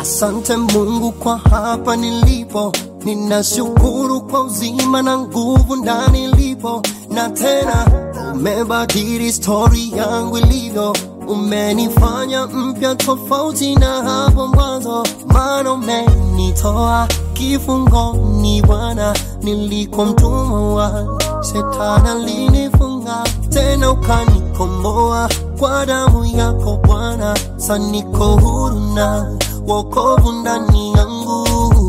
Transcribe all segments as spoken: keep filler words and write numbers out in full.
Asante Mungu kwa hapa nilipo, ninashukuru kwa uzima na nguvu ndani nilipo, na tena umebadili story yangu ilivyo, umenifanya mpya tofauti na hapo mwanzo, maana umenitoa kifungoni Bwana, nilikuwa mtumwa wa shetani alinifunga, tena ukanikomboa kwa damu yako Bwana, sasa niko huru na wokovu ndani yangu.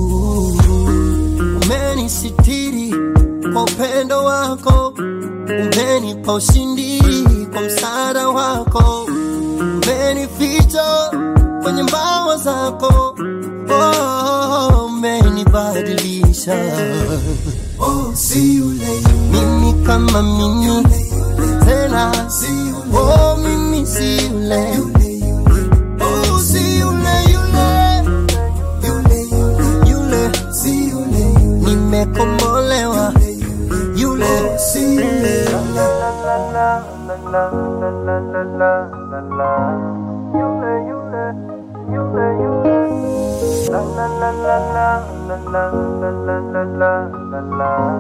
Umenisitiri kwa upendo wako, umenipa ushindi kwa msaada wako, umenificha kwenye mbawa zako, oh, umenibadilisha. Oh, si yule mimi kama mimi tena, oh, mimi si yule, oh, si yule yule, yule yule, si yule nimekombolewa, yule, si yule la la la la la la la la la, yule yule yule yule, la la la la la la la la la la la.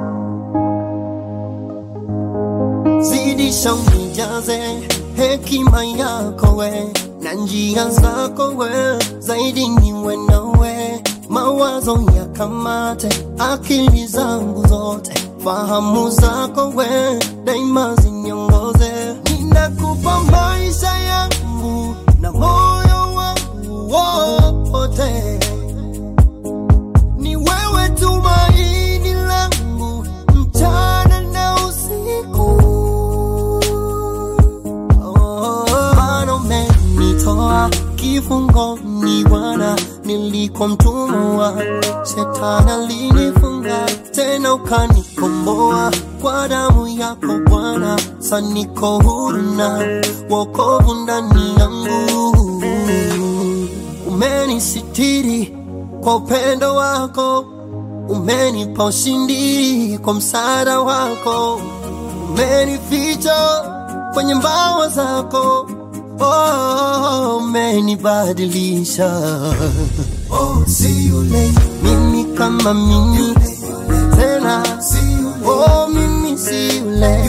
Zidisha unijaze hekima yako we, na njia zako we, zaidi niwe nawe, mawazo yakamate akili zangu zote, fahamu zako we, daima ziniongoze, ninakupa maisha yangu na moyo wangu wote, ni wewe tumaini langu mchana na usiku, maana umenitoa kifungoni Bwana, nilikuwa mtumwa wa shetani alinifunga, tena ukanikomboa kwa damu yako Bwana, sasa niko huru na wokovu ndani yangu. Umenisitiri kwa upendo wako, umenipa ushindi kwa msaada wako, umenificha kwenye mbawa zako, oh, umenibadilisha. oh, si yule Mimi kama mimi tena, si yule oh, mimi si yule,